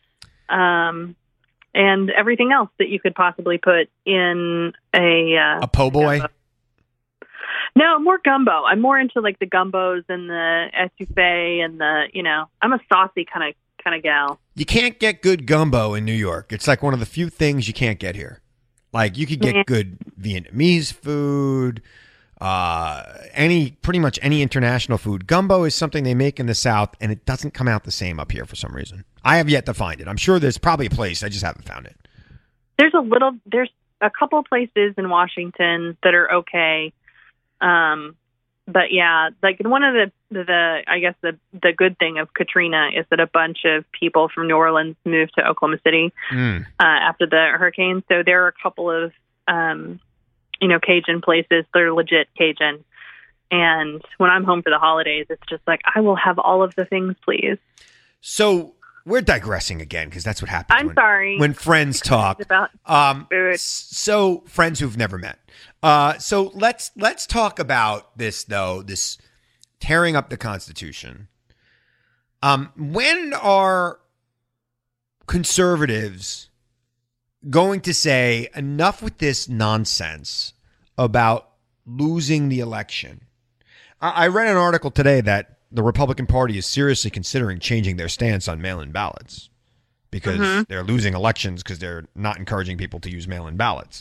Um, and everything else that you could possibly put in a... Uh, a po' boy? Gumbo. No, more gumbo. I'm more into like the gumbos and the etouffee and the, you know, I'm a saucy kind of kind of gal. You can't get good gumbo in New York. It's like one of the few things you can't get here. Like, you could get yeah. good Vietnamese food, uh, any pretty much any international food. Gumbo is something they make in the South, and it doesn't come out the same up here for some reason. I have yet to find it. I'm sure there's probably a place. I just haven't found it. There's a little, there's a couple places in Washington that are okay. Um, but yeah, like one of the, the, I guess the, the good thing of Katrina is that a bunch of people from New Orleans moved to Oklahoma City, mm. uh, after the hurricane. So there are a couple of, um, you know, Cajun places that are legit Cajun. And when I'm home for the holidays, it's just like, I will have all of the things, please. So we're digressing again because that's what happens. I'm when, sorry. When friends talk. About um, food. So friends who've never met. Uh, so let's let's talk about this though. This tearing up the Constitution. Um, when are conservatives going to say enough with this nonsense about losing the election? I, I read an article today that the Republican Party is seriously considering changing their stance on mail-in ballots because Mm-hmm. they're losing elections because they're not encouraging people to use mail-in ballots.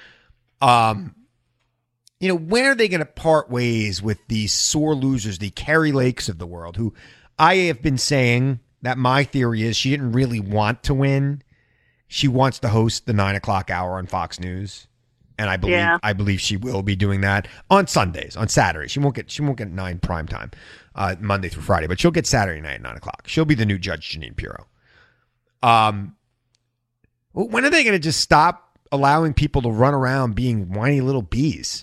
Um, you know, when are they going to part ways with these sore losers, the Carrie Lakes of the world, who I have been saying that my theory is she didn't really want to win. She wants to host the nine o'clock hour on Fox News. And I believe Yeah. I believe she will be doing that on Sundays, on Saturday. She won't get she won't get nine prime time, uh, Monday through Friday, but she'll get Saturday night at nine o'clock. She'll be the new Judge Jeanine Pirro. Um, when are they going to just stop allowing people to run around being whiny little bees?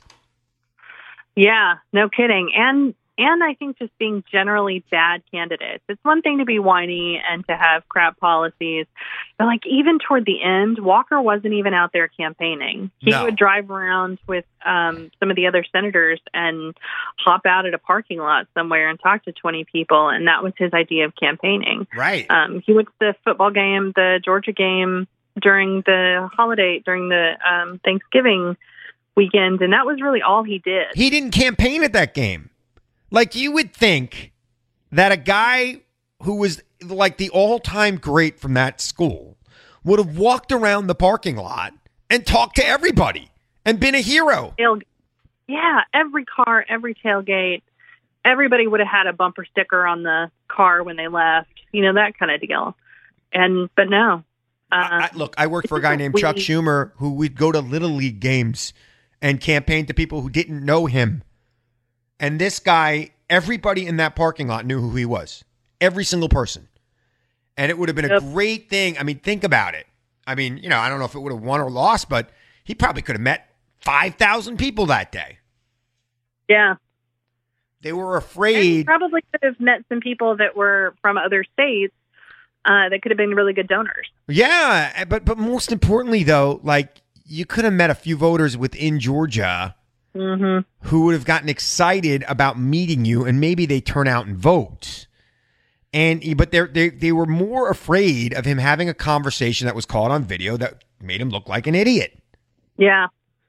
Yeah, no kidding. And and I think just being generally bad candidates. It's one thing to be whiny and to have crap policies, but like even toward the end, Walker wasn't even out there campaigning. He No. would drive around with um, some of the other senators and hop out at a parking lot somewhere and talk to twenty people, and that was his idea of campaigning. Right. Um, he went to the football game, the Georgia game during the holiday, during the um, Thanksgiving weekend, and that was really all he did. He didn't campaign at that game. Like, you would think that a guy who was like the all-time great from that school would have walked around the parking lot and talked to everybody and been a hero. Tail- Yeah, every car, every tailgate, everybody would have had a bumper sticker on the car when they left, you know, that kind of deal. And, but no. Uh, I, look, I worked for a guy named Chuck Schumer who would go to Little League games and campaign to people who didn't know him. And this guy, everybody in that parking lot knew who he was. Every single person. And it would have been a Yep. great thing. I mean, think about it. I mean, you know, I don't know if it would have won or lost, but he probably could have met five thousand people that day. Yeah. They were And he afraid. probably could have met some people that were from other states uh, that could have been really good donors. Yeah, but but most importantly, though, like, you could have met a few voters within Georgia Mm-hmm. who would have gotten excited about meeting you, and maybe they turn out and vote. And but they they they were more afraid of him having a conversation that was caught on video that made him look like an idiot. Yeah.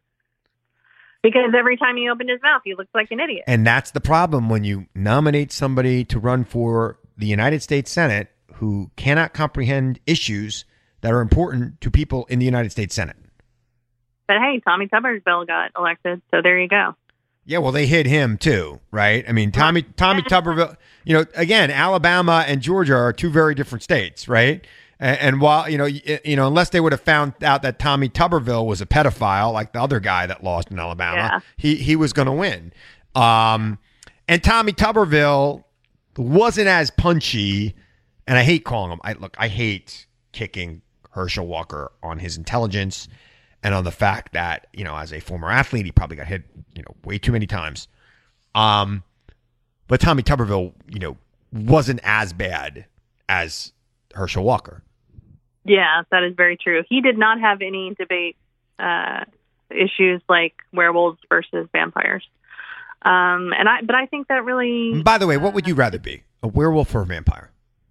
Because every time he opened his mouth, he looked like an idiot. And that's the problem when you nominate somebody to run for the United States Senate who cannot comprehend issues that are important to people in the United States Senate. But hey, Tommy Tuberville got elected, so there you go. Yeah, well, they hid him too, right? I mean, Tommy Tommy Tuberville, you know, again, Alabama and Georgia are two very different states, right? And, and while, you know, you, you know, unless they would have found out that Tommy Tuberville was a pedophile, like the other guy that lost in Alabama, Yeah. he he was going to win. Um, and Tommy Tuberville wasn't as punchy, and I hate calling him. I look, I hate kicking Herschel Walker on his intelligence. And on the fact that, you know, as a former athlete, he probably got hit, you know, way too many times. Um, but Tommy Tuberville, you know, wasn't as bad as Herschel Walker. Yeah, that is very true. He did not have any debate uh, issues like werewolves versus vampires. Um, and I, but I think that really. And by the way, what would you rather be, a werewolf or a vampire?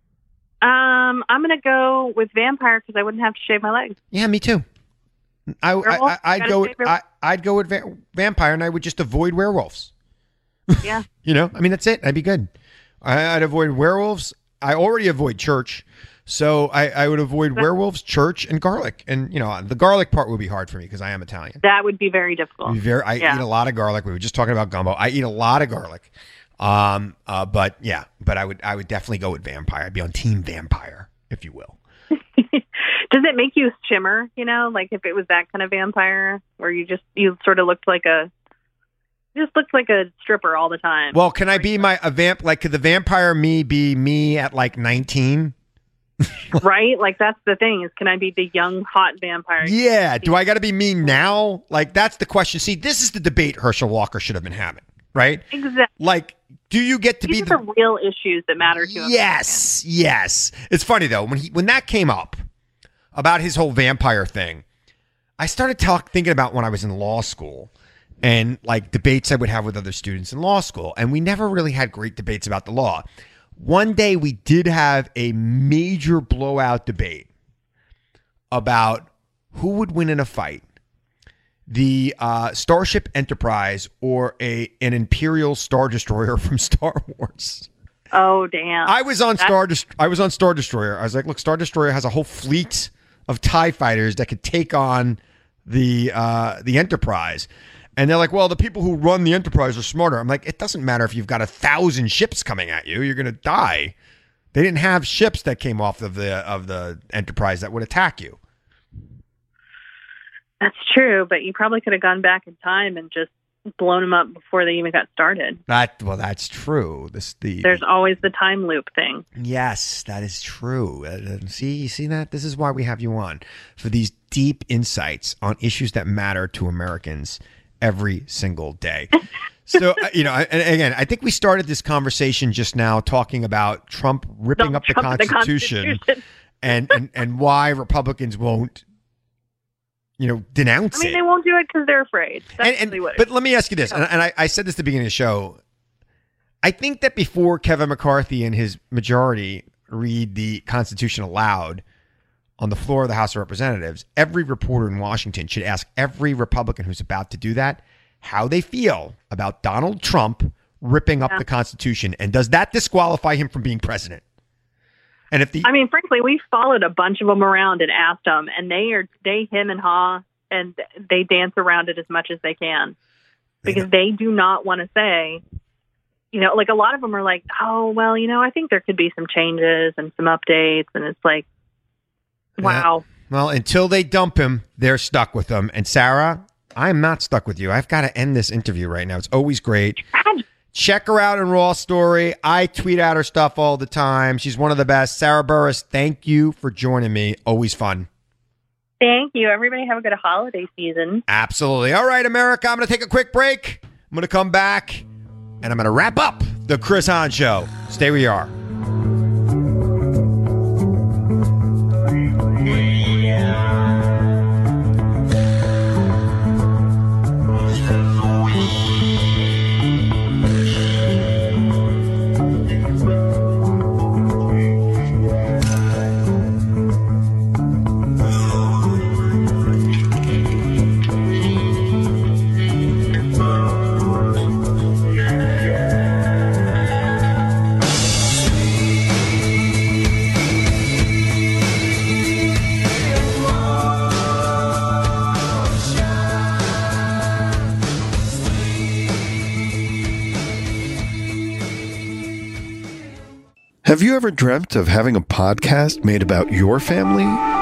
Um, I'm going to go with vampire because I wouldn't have to shave my legs. Yeah, me too. I, Werewolf? I, I'd Gotta go. shave your- I, I'd go with va- vampire, and I would just avoid werewolves. Yeah. You know, I mean, that's it. I'd be good. I, I'd avoid werewolves. I already avoid church, so I, I would avoid werewolves, church, and garlic. And you know, the garlic part would be hard for me because I am Italian. That would be very difficult. Be very, I Yeah. eat a lot of garlic. We were just talking about gumbo. I eat a lot of garlic. Um, uh, but yeah, but I would, I would definitely go with vampire. I'd be on team vampire, if you will. Does it make you shimmer, you know, like if it was that kind of vampire where you just, you sort of looked like a, just looked like a stripper all the time? Well, can I be my a vamp? Like, could the vampire me be me at like nineteen? Right? Like that's the thing is, can I be the young, hot vampire? Yeah. Do I got to be me now? Like, that's the question. See, this is the debate Herschel Walker should have been having, right? Exactly. Like, do you get to These be are the the real issues that matter to him. Yes, yes. It's funny though when he when that came up about his whole vampire thing. I started talk, thinking about when I was in law school and like debates I would have with other students in law school, and we never really had great debates about the law. One day we did have a major blowout debate about who would win in a fight, the uh, Starship Enterprise or a an Imperial Star Destroyer from Star Wars. Oh, damn. I was on That's- Star Dest- I was on Star Destroyer. I was like, look, Star Destroyer has a whole fleet of TIE fighters that could take on the uh, the Enterprise. And they're like, well, the people who run the Enterprise are smarter. I'm like, it doesn't matter if you've got a thousand ships coming at you. You're going to die. They didn't have ships that came off of the of the Enterprise that would attack you. That's true, but you probably could have gone back in time and just blown them up before they even got started. That well, that's true. This the There's always the time loop thing. Yes, that is true. Uh, see, you see that? This is why we have you on, for these deep insights on issues that matter to Americans every single day. So, uh, you know, and again, I think we started this conversation just now talking about Trump ripping Don't up the Trump the Constitution, Constitution. and, and, and why Republicans won't, you know, denounce I mean, it. they won't do it because they're afraid. That's And- and- really what it but is. let me ask you this, and, and I, I said this at the beginning of the show. I think that before Kevin McCarthy and his majority read the Constitution aloud on the floor of the House of Representatives, every reporter in Washington should ask every Republican who's about to do that how they feel about Donald Trump ripping up Yeah. the Constitution, and does that disqualify him from being president? And if the I mean, frankly, we followed a bunch of them around and asked them, and they are they him and ha, and they dance around it as much as they can because they do not want to say, you know, like a lot of them are like, oh, well, you know, I think there could be some changes and some updates, and it's like, wow. Yeah. Well, until they dump him, they're stuck with him. And Sarah, I'm not stuck with you. I've got to end this interview right now. It's always great. Check her out in Raw Story. I tweet out her stuff all the time. She's one of the best. Sarah Burris, thank you for joining me. Always fun. Thank you. Everybody have a good holiday season. Absolutely. All right, America, I'm going to take a quick break. I'm going to come back, and I'm going to wrap up the Chris Hahn Show. Stay where you are. Have you ever dreamt of having a podcast made about your family?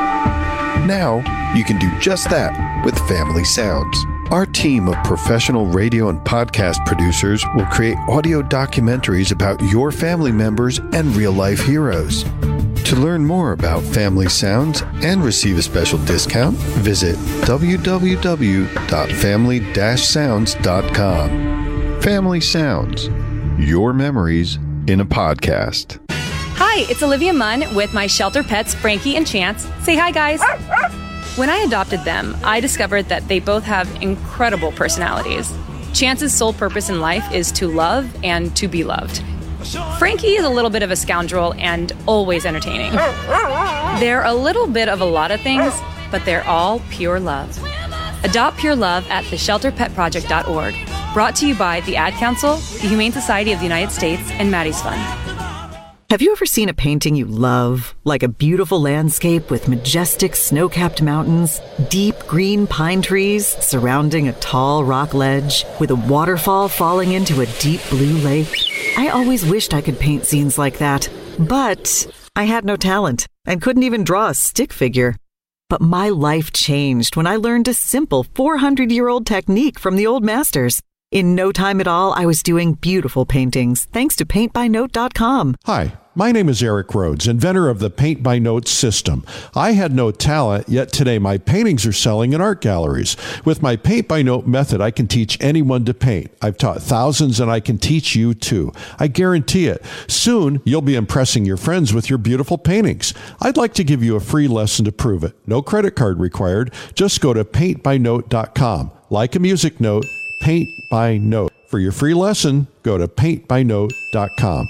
Now, you can do just that with Family Sounds. Our team of professional radio and podcast producers will create audio documentaries about your family members and real-life heroes. To learn more about Family Sounds and receive a special discount, visit w w w dot family dash sounds dot com. Family Sounds, your memories in a podcast. Hi, it's Olivia Munn with my shelter pets, Frankie and Chance. Say hi, guys. When I adopted them, I discovered that they both have incredible personalities. Chance's sole purpose in life is to love and to be loved. Frankie is a little bit of a scoundrel and always entertaining. They're a little bit of a lot of things, but they're all pure love. Adopt pure love at the shelter pet project dot org. Brought to you by the Ad Council, the Humane Society of the United States, and Maddie's Fund. Have you ever seen a painting you love? Like a beautiful landscape with majestic snow-capped mountains, deep green pine trees surrounding a tall rock ledge, with a waterfall falling into a deep blue lake? I always wished I could paint scenes like that, but I had no talent and couldn't even draw a stick figure. But my life changed when I learned a simple four hundred year old technique from the old masters. In no time at all, I was doing beautiful paintings thanks to paint by note dot com. Hi, My name is Eric Rhodes, inventor of the Paint by Note system. I had no talent, yet today my paintings are selling in art galleries. With my Paint by Note method, I can teach anyone to paint. I've taught thousands and I can teach you too. I guarantee it. Soon, you'll be impressing your friends with your beautiful paintings. I'd like to give you a free lesson to prove it. No credit card required. Just go to paint by note dot com. Like a music note, Paint by Note. For your free lesson, go to paint by note dot com.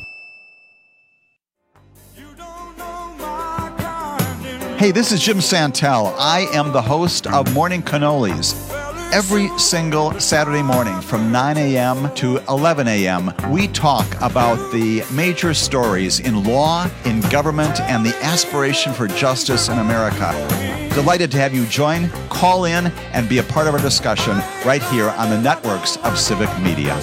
Hey, this is Jim Santel. I am the host of Morning Cannolis. Every single Saturday morning from nine a.m. to eleven a.m., we talk about the major stories in law, in government, and the aspiration for justice in America. Delighted to have you join, call in, and be a part of our discussion right here on the networks of Civic Media.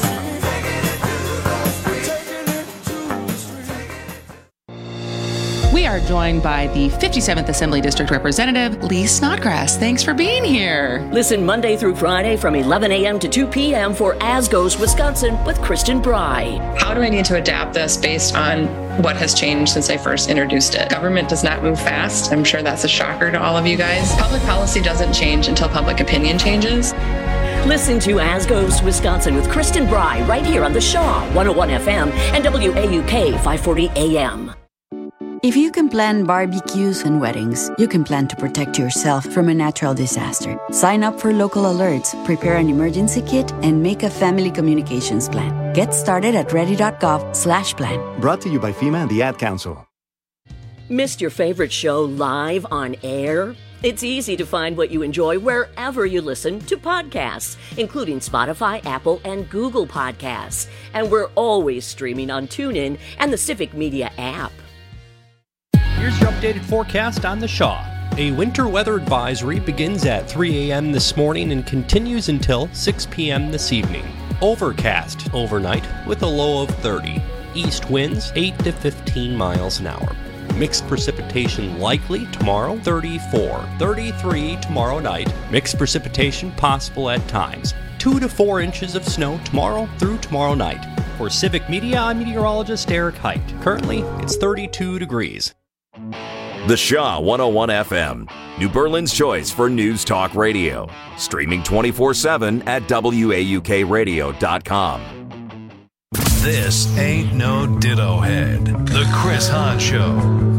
We are joined by the fifty-seventh Assembly District Representative, Lee Snodgrass. Thanks for being here. Listen Monday through Friday from eleven a.m. to two p.m. for As Goes Wisconsin with Kristen Bry. How do I need to adapt this based on what has changed since I first introduced it? Government does not move fast. I'm sure that's a shocker to all of you guys. Public policy doesn't change until public opinion changes. Listen to As Goes Wisconsin with Kristen Bry right here on the Shaw one oh one F M and W A U K five forty A M. If you can plan barbecues and weddings, you can plan to protect yourself from a natural disaster. Sign up for local alerts, prepare an emergency kit, and make a family communications plan. Get started at ready.gov slash plan. Brought to you by FEMA and the Ad Council. Missed your favorite show live on air? It's easy to find what you enjoy wherever you listen to podcasts, including Spotify, Apple, and Google Podcasts. And we're always streaming on TuneIn and the Civic Media app. Here's your updated forecast on the Shaw. A winter weather advisory begins at three a.m. this morning and continues until six p.m. this evening. Overcast overnight with a low of thirty. East winds eight to fifteen miles an hour. Mixed precipitation likely tomorrow, thirty-four. thirty-three tomorrow night. Mixed precipitation possible at times. two to four inches of snow tomorrow through tomorrow night. For Civic Media, I'm meteorologist Eric Height. Currently, it's thirty-two degrees. The Shaw one oh one F M, New Berlin's choice for news talk radio. Streaming twenty-four seven at W A U K radio dot com. This ain't no ditto head. The Chris Hahn Show.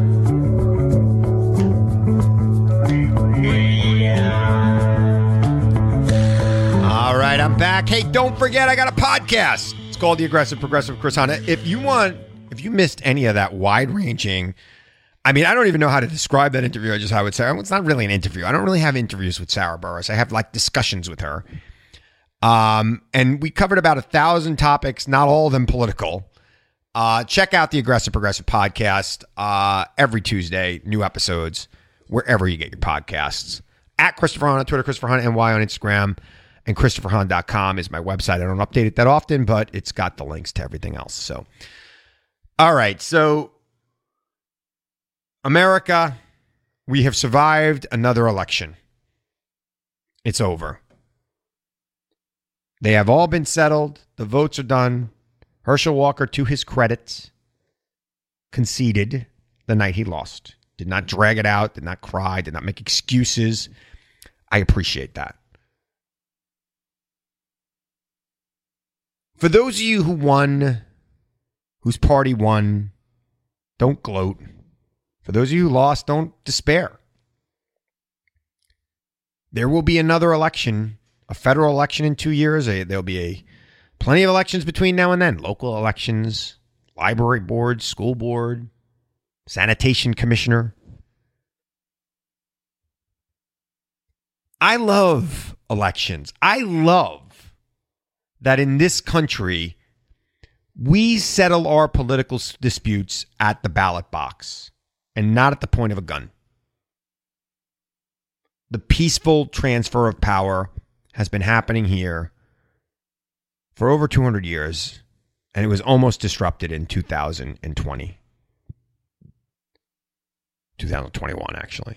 All right, I'm back. Hey, don't forget, I got a podcast. It's called The Aggressive Progressive Chris Hahn. If you want, if you missed any of that wide-ranging, I mean, I don't even know how to describe that interview. I just how I would say it's not really an interview. I don't really have interviews with Sarah Burris. I have like discussions with her. Um, and we covered about a thousand topics, not all of them political. Uh, check out the Aggressive Progressive podcast uh, every Tuesday, new episodes, wherever you get your podcasts. At Christopher Hahn on Twitter, Christopher Hahn N Y on Instagram, and Christopher Hahn dot com is my website. I don't update it that often, but it's got the links to everything else. So, all right. So, America, we have survived another election. It's over. They have all been settled. The votes are done. Herschel Walker, to his credit, conceded the night he lost. Did not drag it out, did not cry, did not make excuses. I appreciate that. For those of you who won, whose party won, don't gloat. For those of you who lost, don't despair. There will be another election, a federal election in two years. There'll be a plenty of elections between now and then. Local elections, library board, school board, sanitation commissioner. I love elections. I love that in this country, we settle our political disputes at the ballot box and not at the point of a gun. The peaceful transfer of power has been happening here for over two hundred years, and it was almost disrupted in two thousand twenty. twenty twenty-one, actually.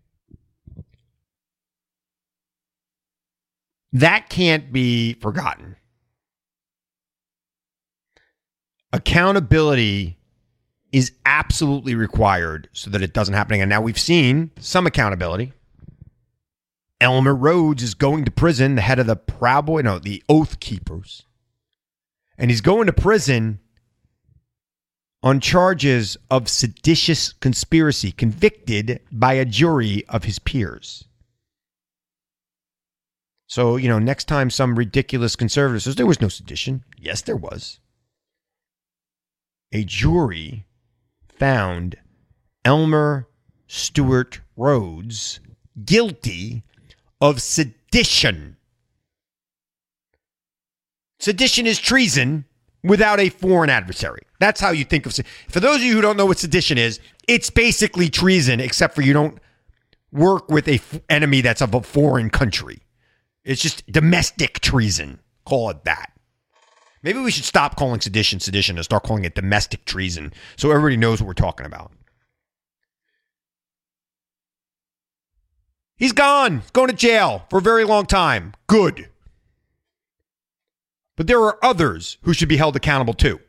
That can't be forgotten. Accountability is absolutely required so that it doesn't happen again. Now, we've seen some accountability. Elmer Rhodes is going to prison, the head of the Proud Boy, no, the Oath Keepers. And he's going to prison on charges of seditious conspiracy, convicted by a jury of his peers. So, you know, next time some ridiculous conservative says there was no sedition. Yes, there was. A jury found Elmer Stewart Rhodes guilty of sedition. Sedition is treason without a foreign adversary. That's how you think of it. For those of you who don't know what sedition is, it's basically treason, except for you don't work with a f- enemy that's of a foreign country. It's just domestic treason. Call it that. Maybe we should stop calling sedition sedition and start calling it domestic treason so everybody knows what we're talking about. He's gone. He's going to jail for a very long time. Good. But there are others who should be held accountable too.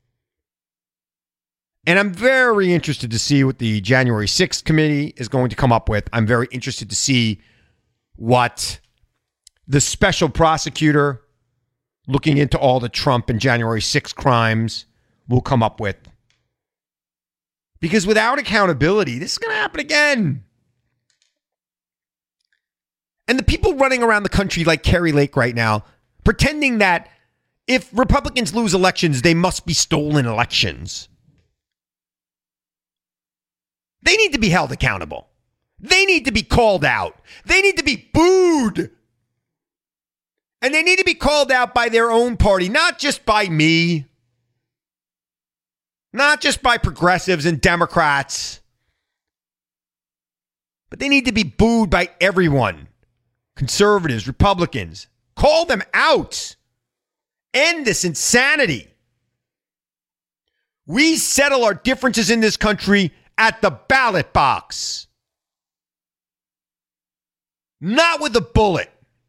And I'm very interested to see what the January sixth committee is going to come up with. I'm very interested to see what the special prosecutor looking into all the Trump and January sixth crimes will come up with. Because without accountability, this is going to happen again. And the people running around the country like Kari Lake right now, pretending that if Republicans lose elections, they must be stolen elections. They need to be held accountable. They need to be called out. They need to be booed. And they need to be called out by their own party, not just by me. Not just by progressives and Democrats. But they need to be booed by everyone. Conservatives, Republicans. Call them out. End this insanity. We settle our differences in this country at the ballot box. Not with a bullet.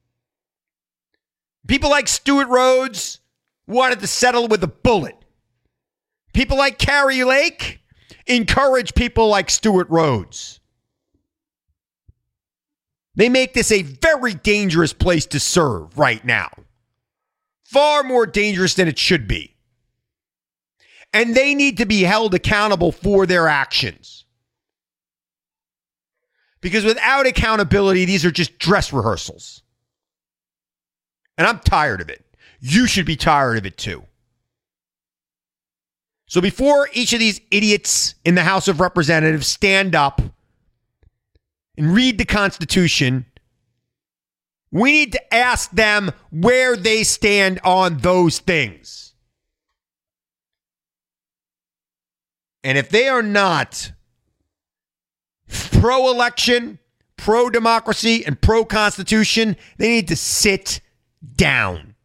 People like Stewart Rhodes wanted to settle with a bullet. People like Kari Lake encourage people like Stewart Rhodes. They make this a very dangerous place to serve right now. Far more dangerous than it should be. And they need to be held accountable for their actions. Because without accountability, these are just dress rehearsals. And I'm tired of it. You should be tired of it too. So before each of these idiots in the House of Representatives stand up and read the Constitution, we need to ask them where they stand on those things. And if they are not pro-election, pro-democracy, and pro-Constitution, they need to sit down.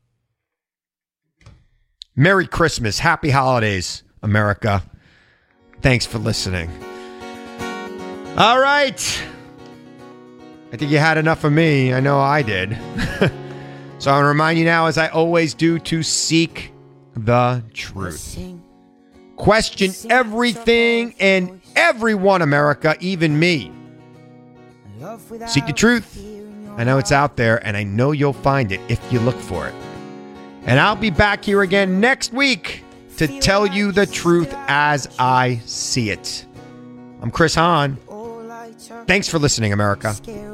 Merry Christmas. Happy holidays, America. Thanks for listening. All right. I think you had enough of me. I know I did. So I want to remind you now, as I always do, to seek the truth. Question everything and everyone, America, even me. Seek the truth. I know it's out there, and I know you'll find it if you look for it. And I'll be back here again next week to tell you the truth as I see it. I'm Chris Hahn. Thanks for listening, America.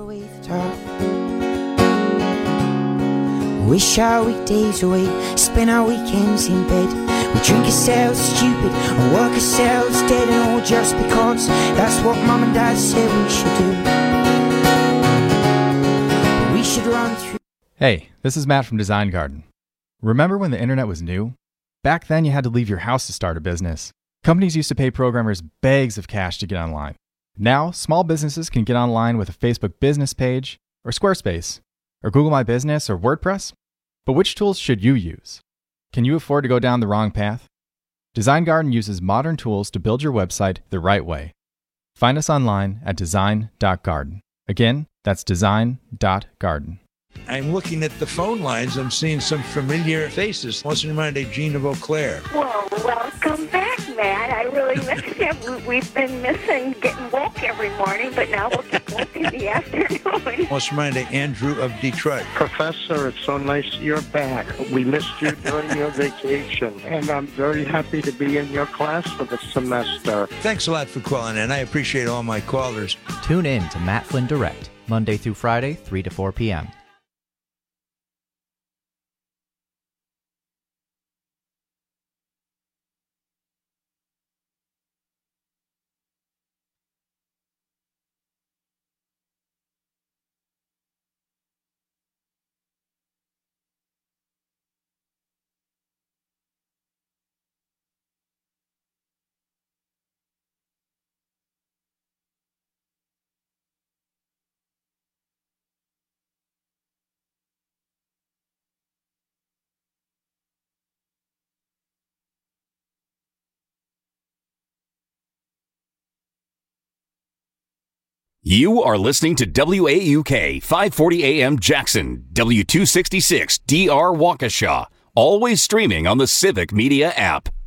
Wish our weekdays away, spend our weekends in bed. We drink ourselves stupid and work ourselves dead, and all just because that's what mom and dad said we should do. But we should run through. Hey, this is Matt from Design Garden. Remember when the internet was new? Back then you had to leave your house to start a business. Companies used to pay programmers bags of cash to get online. Now, small businesses can get online with a Facebook business page, or Squarespace, or Google My Business, or WordPress. But which tools should you use? Can you afford to go down the wrong path? Design Garden uses modern tools to build your website the right way. Find us online at design dot garden. Again, that's design dot garden. I'm looking at the phone lines. I'm seeing some familiar faces. What's in mind, Gina Beauclair? Well, welcome back, Matt. I really miss you. We've been missing getting woke every morning, but now we'll get woke in the afternoon. What's in mind, Andrew of Detroit? Professor, it's so nice you're back. We missed you during your vacation, and I'm very happy to be in your class for the semester. Thanks a lot for calling in. I appreciate all my callers. Tune in to Matt Flynn Direct, Monday through Friday, three to four p.m. You are listening to W A U K five forty A M Jackson, W two sixty-six D R Waukesha, always streaming on the Civic Media app.